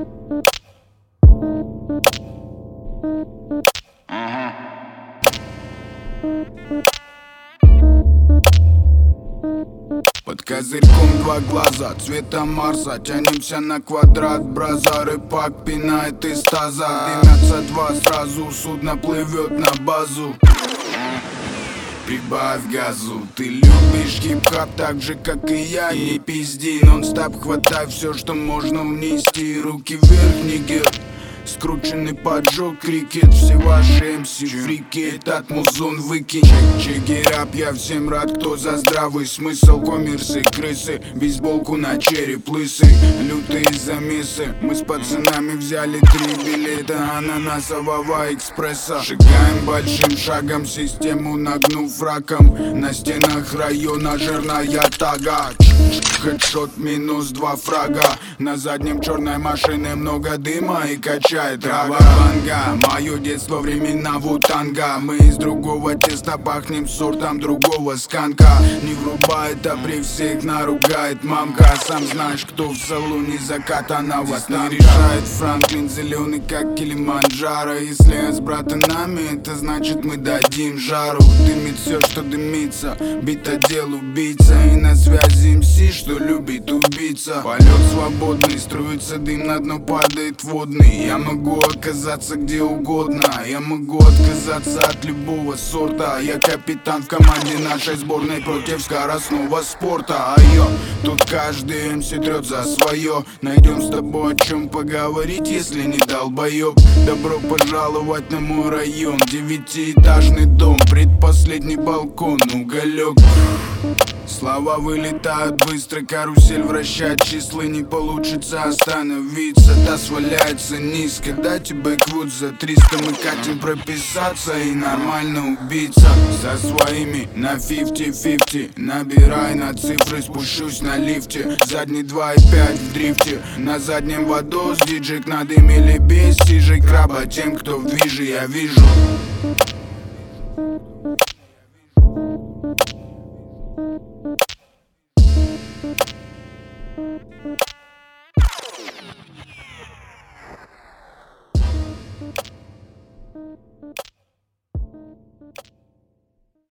Под козырьком два глаза, цвета Марса. Тянемся на квадрат, браза. Рыбак пинает из таза. Дымятся два сразу, судно плывет на базу. Прибавь газу. Ты любишь хип-хап так же, как и я. Не пизди, нон-стоп хватай все, что можно внести. Руки вверх, нигер. Скрученный поджог, крикет. Все ваши МС фрики, этот музон выкинь. Чегирап, я всем рад, кто за здравый смысл. Коммерсы, крысы, бейсболку на череп лысый. Лютые замесы, мы с пацанами взяли 3 билета ананасового экспресса. Шагаем большим шагом, систему нагнув раком. На стенах района жирная тага. Хедшот минус 2 фрага. На заднем черной машины много дыма и качает трава. Банга, мое детство времена вутанга. Мы из другого теста пахнем сортом другого сканка. Не врубает, а при всех наругает мамка. Сам знаешь, кто в салоне закатанного станка. Решает Франклин, зеленый как Килиманджаро. Если с братанами, это значит мы дадим жару. Дымит все, что дымится, битодел убийца. И на связи МС, что любит убийца. Полет свободный, струится дым, на дно падает водный. Я могу оказаться где угодно, я могу отказаться от любого сорта. Я капитан в команде нашей сборной против скоростного спорта. А я тут каждый МС трет за свое. Найдем с тобой о чем поговорить, если не долбоеб. Добро пожаловать на мой район. 9-этажный дом, предпоследний балкон, уголек. Слова вылетают быстро, карусель вращать. Числы не получится остановиться. Таз валяется низко, дайте бэквуд за 300. Мы катим прописаться и нормально убиться. Со своими на 50-50. Набирай на цифры, спущусь на лифте. Задний 2,5 в дрифте. На заднем водос, диджик на дыме или без сижек. Краба тем, кто в движе, я вижу. Thank you.